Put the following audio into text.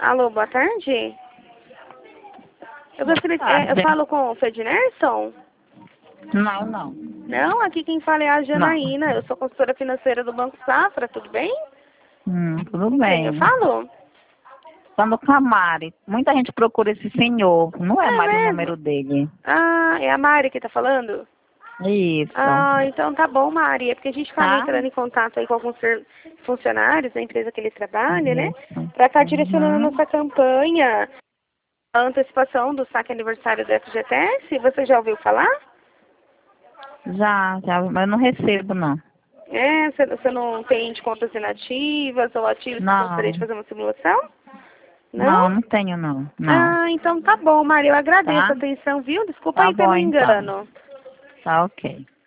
Alô, boa tarde. Eu gostaria eu falo com o Fednerson? Não, não. Não, aqui quem fala é a Janaína. Eu sou consultora financeira do Banco Safra, tudo bem? Tudo Com quem eu bem. falo? Falando com a Mari. Muita gente procura esse senhor. Não é É mais o mesmo? número dele. Ah, é a Mari que tá falando? Isso. Ah, então tá bom, Mari. É porque a gente estava Tá? entrando em contato aí com alguns funcionários da empresa que ele trabalha, né? Isso. Pra estar direcionando a Uhum. nossa campanha, a antecipação do saque aniversário do FGTS. Você já ouviu falar? Já, mas eu não recebo, não. É, você não tem de contas inativas ou ativas que gostaria de Não. fazer uma simulação? Não? Não, não tenho, não. Não. Ah, então tá bom, Mari. Eu agradeço a Tá? atenção, viu? Desculpa Tá aí pelo bom, então. engano. Tá ok.